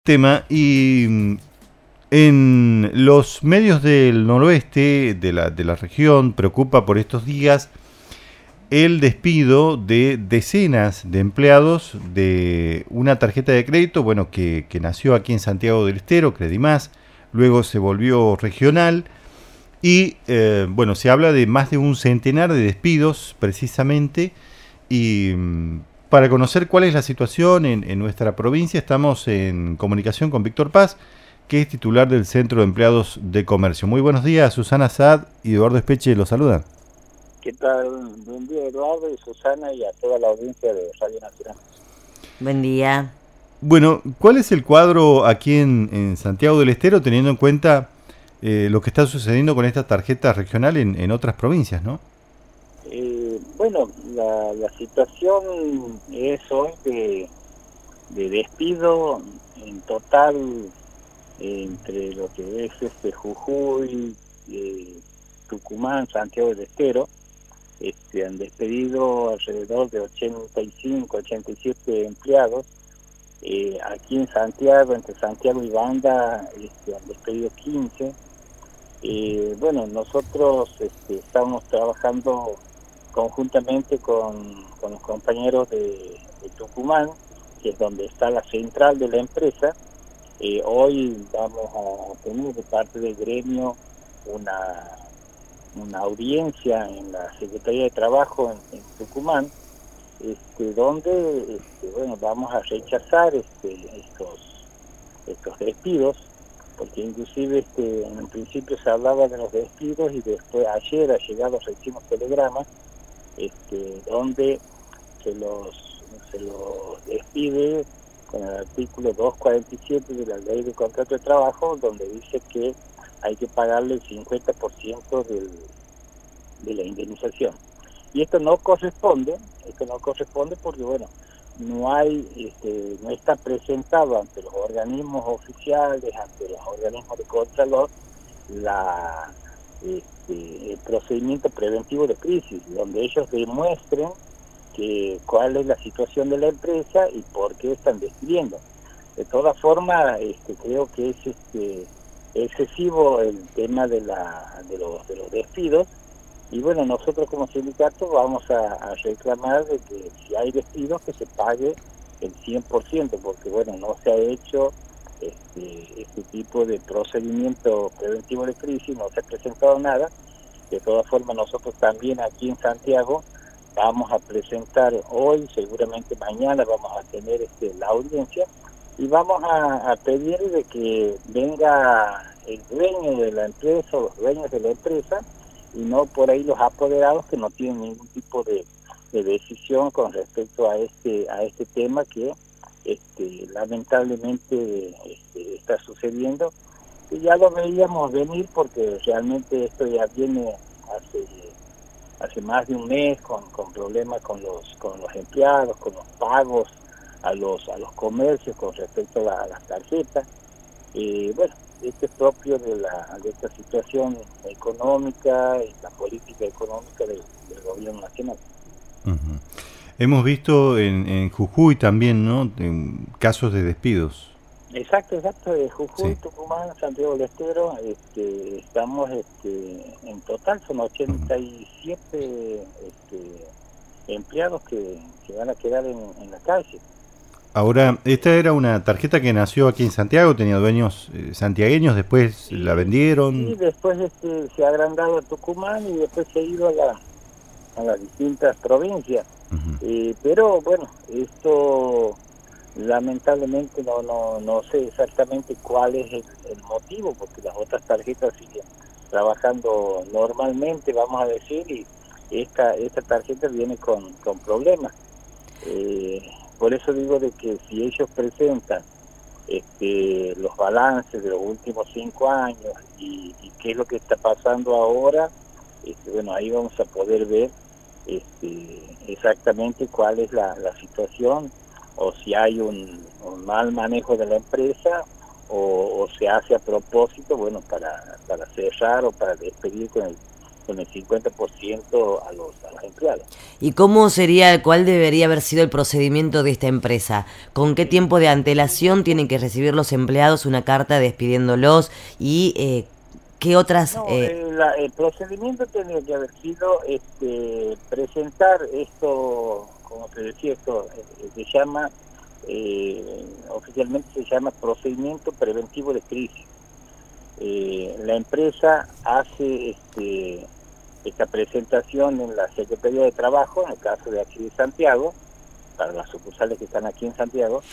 Tema en los medios del noroeste de la región preocupa por estos días el despido de decenas de empleados de una tarjeta de crédito, bueno, que nació aquí en Santiago del Estero, Credimás, luego se volvió regional y bueno, se habla de más de un centenar de despidos precisamente y para conocer cuál es la situación en nuestra provincia, estamos en comunicación con Víctor Paz, que es titular del Centro de Empleados de Comercio. Muy buenos días, Susana Saad y Eduardo Espeche los saludan. ¿Qué tal? Buen día, Eduardo y Susana, y a toda la audiencia de Radio Nacional. Buen día. Bueno, ¿cuál es el cuadro aquí en Santiago del Estero, teniendo en cuenta lo que está sucediendo con esta tarjeta regional en otras provincias, ¿no? Bueno, la situación es hoy de despido en total entre lo que es Jujuy, Tucumán, Santiago del Estero. Han despedido alrededor de 85, 87 empleados. Aquí en Santiago, entre Santiago y Banda, han despedido 15. Bueno, nosotros estamos trabajando conjuntamente con los compañeros de Tucumán, que es donde está la central de la empresa. Hoy vamos a tener de parte del gremio una audiencia en la Secretaría de Trabajo en Tucumán, donde bueno, vamos a rechazar estos despidos, porque inclusive en un principio se hablaba de los despidos y después ayer ha llegado recién un telegrama donde se los despide con el artículo 247 de la Ley de Contrato de Trabajo, donde dice que hay que pagarle el 50% de la indemnización. Y esto no corresponde porque, bueno, no está presentado ante los organismos oficiales, ante los organismos de Contralor, el procedimiento preventivo de crisis, donde ellos demuestren cuál es la situación de la empresa y por qué están despidiendo. De todas formas, creo que es excesivo el tema de los despidos. Y bueno, nosotros como sindicato vamos a reclamar de que si hay despidos que se pague el 100%, porque bueno, no se ha hecho este tipo de procedimiento preventivo de crisis, no se ha presentado nada. De todas formas, nosotros también aquí en Santiago vamos a presentar hoy, seguramente mañana vamos a tener la audiencia, y vamos a pedir de que venga el dueño de la empresa o los dueños de la empresa, y no por ahí los apoderados que no tienen ningún tipo de decisión con respecto a este tema que lamentablemente está sucediendo. Y ya lo veíamos venir porque realmente esto ya viene hace más de un mes con problemas con los empleados, con los pagos a los comercios con respecto a las tarjetas. Bueno, esto es propio de esta situación económica y la política económica del gobierno nacional. Uh-huh. Hemos visto en Jujuy también, ¿no? En casos de despidos. Exacto, de Jujuy, Sí. Tucumán, Santiago del Estero, estamos en total son Uh-huh. 87 empleados que van a quedar en la calle. Ahora, esta era una tarjeta que nació aquí en Santiago, tenía dueños santiagueños, después la Y vendieron. después se ha agrandado a Tucumán y después se ha ido a las distintas provincias. Uh-huh. Pero bueno, esto lamentablemente no sé exactamente cuál es el motivo, porque las otras tarjetas siguen trabajando normalmente, vamos a decir, y esta tarjeta viene con problemas. Por eso digo de que si ellos presentan los balances de los últimos 5 años y qué es lo que está pasando ahora, bueno, ahí vamos a poder ver exactamente cuál es la situación, o si hay un mal manejo de la empresa, o se hace a propósito, bueno, para cerrar o para despedir con con el 50% a los empleados. ¿Y cómo sería, cuál debería haber sido el procedimiento de esta empresa? ¿Con qué tiempo de antelación tienen que recibir los empleados una carta despidiéndolos? ¿Y qué otras...? No, el procedimiento tenía que haber sido presentar esto, como te decía, esto se llama, oficialmente se llama procedimiento preventivo de crisis. La empresa hace esta presentación en la Secretaría de Trabajo, en el caso de aquí de Santiago, para las sucursales que están aquí en Santiago,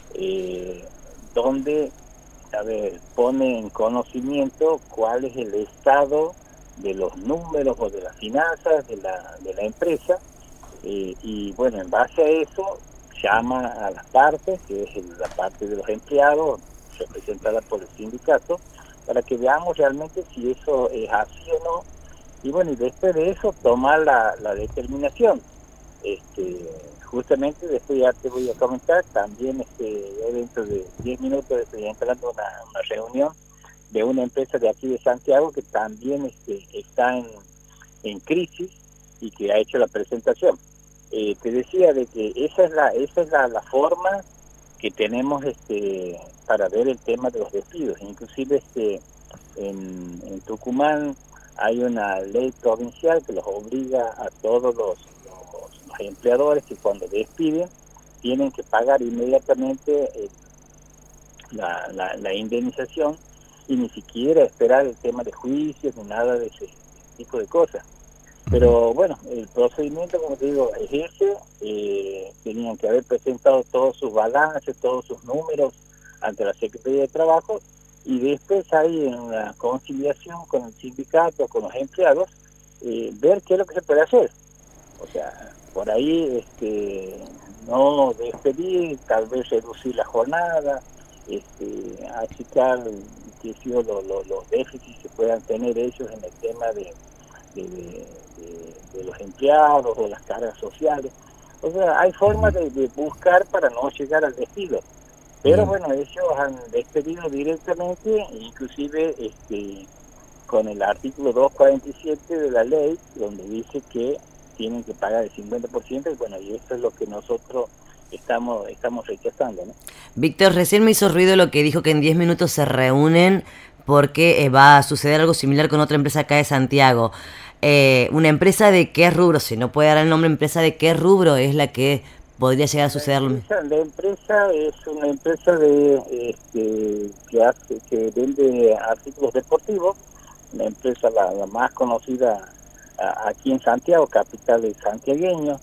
donde pone en conocimiento cuál es el estado de los números o de las finanzas de la empresa, y bueno, en base a eso llama a las partes, que es la parte de los empleados, representada por el sindicato, para que veamos realmente si eso es así o no, y bueno, y después de eso tomar la determinación. Justamente después ya te voy a comentar, también dentro de 10 minutos estoy entrando a una reunión de una empresa de aquí de Santiago que también está en crisis y que ha hecho la presentación. Te decía de que esa es la forma que tenemos para ver el tema de los despidos. Inclusive en Tucumán hay una ley provincial que los obliga a todos los empleadores que cuando despiden tienen que pagar inmediatamente la indemnización y ni siquiera esperar el tema de juicios ni nada de ese tipo de cosas. Pero bueno, el procedimiento, como te digo, es ese. Tenían que haber presentado todos sus balances, todos sus números ante la Secretaría de Trabajo, y después ahí en la conciliación con el sindicato, con los empleados, ver qué es lo que se puede hacer. O sea, por ahí no despedir, tal vez reducir la jornada, achicar los déficits que puedan tener ellos en el tema de los empleados o las cargas sociales. O sea, hay formas de buscar para no llegar al despido. Pero bueno, ellos han despedido directamente, inclusive con el artículo 247 de la ley, donde dice que tienen que pagar el 50%, y bueno, y esto es lo que nosotros estamos rechazando, ¿no? Víctor, recién me hizo ruido lo que dijo que en 10 minutos se reúnen porque va a suceder algo similar con otra empresa acá de Santiago. ¿Una empresa de qué rubro? Si no puede dar el nombre, ¿empresa de qué rubro es la que podría llegar a suceder? La empresa es una empresa que vende artículos deportivos, una empresa la más conocida aquí en Santiago, capital de santiagueño.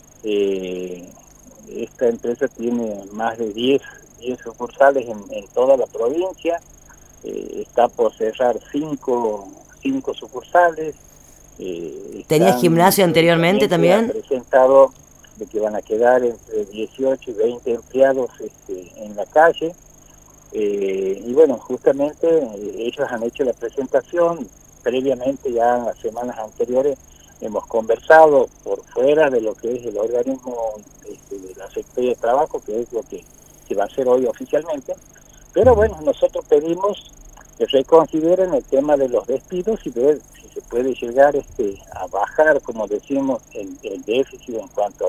Esta empresa tiene más de 10 sucursales en toda la provincia. Está por cerrar 5 sucursales. ¿Tenía gimnasio anteriormente también? Ha presentado de que van a quedar entre 18 y 20 empleados en la calle. Y bueno, justamente ellos han hecho la presentación. Previamente, ya en las semanas anteriores, hemos conversado por fuera de lo que es el organismo de la Secretaría de Trabajo, que es lo que se va a hacer hoy oficialmente. Pero bueno, nosotros pedimos que reconsideren el tema de los despidos y ver si se puede llegar a bajar, como decimos, el déficit en cuanto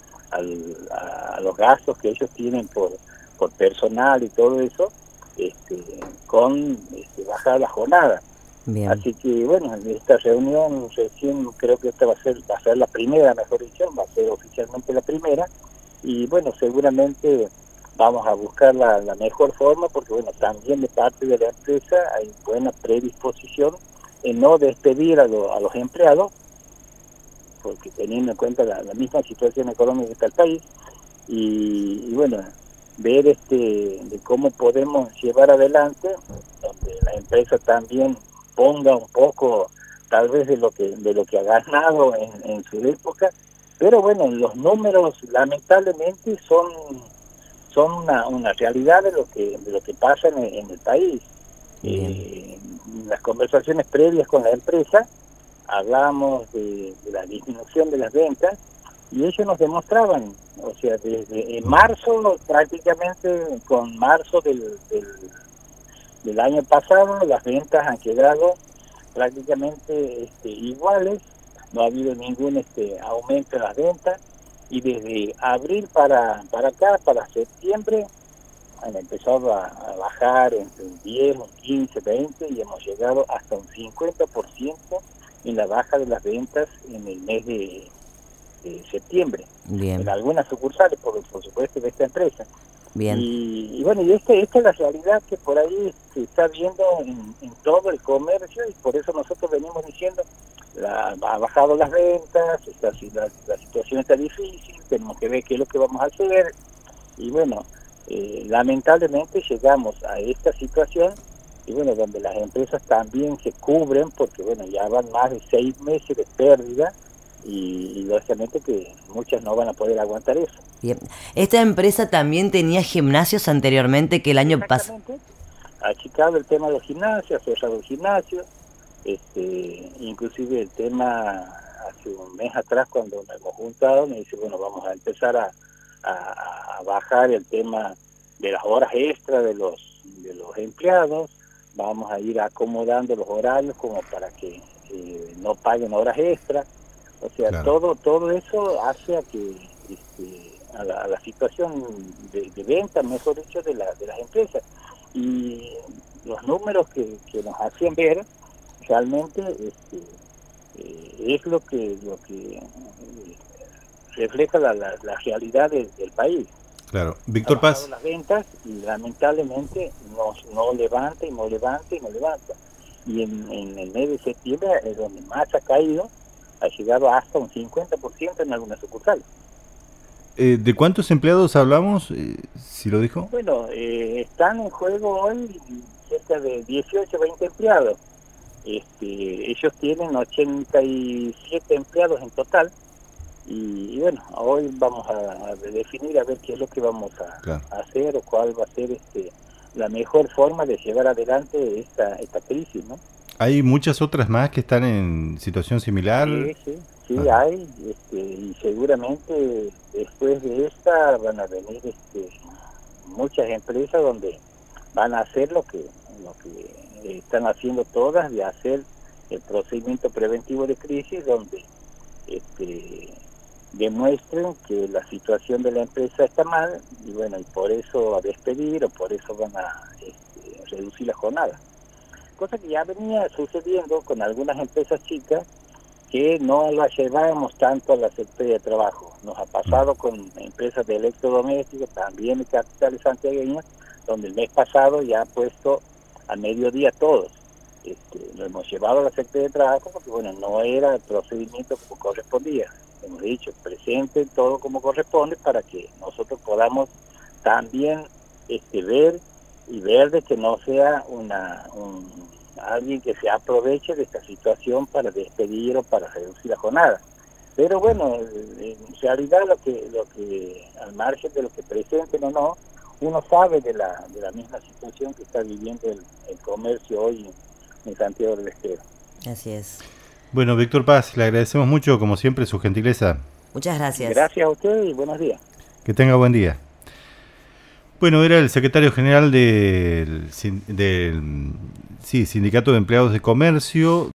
a los gastos que ellos tienen por personal y todo eso, con bajar la jornada. Bien. Así que bueno, en esta reunión recién creo que esta va a ser la primera, mejor dicho, va a ser oficialmente la primera, y bueno, seguramente vamos a buscar la mejor forma, porque bueno, también de parte de la empresa hay buena predisposición en no despedir a los empleados, porque teniendo en cuenta la misma situación económica que está el país, y bueno, ver de cómo podemos llevar adelante, donde la empresa también ponga un poco tal vez de lo que ha ganado en su época, pero bueno, los números lamentablemente son una realidad de lo que pasa en el país. Las conversaciones previas con la empresa hablábamos de la disminución de las ventas, y ellos nos demostraban, o sea, desde marzo, prácticamente con marzo del año pasado, las ventas han quedado prácticamente iguales, no ha habido ningún aumento en las ventas, y desde abril para acá, para septiembre, han empezado a bajar entre un 10, un 15, 20, y hemos llegado hasta un 50% en la baja de las ventas en el mes de septiembre. Bien. En algunas sucursales, por supuesto, de esta empresa. Bien. Y bueno, y esta es la realidad que por ahí se está viendo en todo el comercio, y por eso nosotros venimos diciendo, ha bajado las ventas, la situación está difícil, tenemos que ver qué es lo que vamos a hacer, y bueno, lamentablemente llegamos a esta situación, y bueno, donde las empresas también se cubren, porque bueno, ya van más de 6 meses de pérdida, y lógicamente que muchas no van a poder aguantar eso. Bien. Esta empresa también tenía gimnasios anteriormente, que el año pasado... Exactamente, achicado el tema de los gimnasios, cerrado el gimnasio, inclusive el tema hace un mes atrás cuando nos hemos juntado, me dice, bueno, vamos a empezar a bajar el tema de las horas extras de los empleados, vamos a ir acomodando los horarios como para que no paguen horas extras, o sea, claro, todo eso hace a que a la situación de venta, mejor dicho, de las empresas, y los números que nos hacían ver realmente es lo que refleja la realidad del país. Claro, Víctor Paz. Las ventas, y lamentablemente no levanta y no levanta y no levanta. Y en el mes de septiembre es donde más ha caído, ha llegado hasta un 50% en algunas sucursales. ¿De cuántos empleados hablamos, si lo dijo? Bueno, están en juego hoy cerca de 18, 20 empleados. Ellos tienen 87 empleados en total, y bueno, hoy vamos a definir a ver qué es lo que vamos a hacer, o cuál va a ser la mejor forma de llevar adelante esta crisis, ¿no? ¿Hay muchas otras más que están en situación similar? Sí, hay, y seguramente después de esta van a venir muchas empresas donde van a hacer lo que están haciendo todas, de hacer el procedimiento preventivo de crisis, donde demuestren que la situación de la empresa está mal, y bueno, y por eso a despedir, o por eso van a reducir la jornada. Cosa que ya venía sucediendo con algunas empresas chicas, que no las llevábamos tanto a la Secretaría de Trabajo. Nos ha pasado con empresas de electrodomésticos, también de capitales santiagueñas, donde el mes pasado ya ha puesto a mediodía todos. Lo hemos llevado a la Secretaría de Trabajo porque, bueno, no era el procedimiento como correspondía. Hemos dicho, presenten todo como corresponde para que nosotros podamos también ver de que no sea alguien que se aproveche de esta situación para despedir o para reducir la jornada. Pero bueno, en realidad lo que al margen de lo que presenten o no, uno sabe de la misma situación que está viviendo el comercio hoy en Santiago del Estero. Así es. Bueno, Víctor Paz, le agradecemos mucho, como siempre, su gentileza. Muchas gracias. Gracias a usted y buenos días. Que tenga buen día. Bueno, era el secretario general del Sindicato de Empleados de Comercio.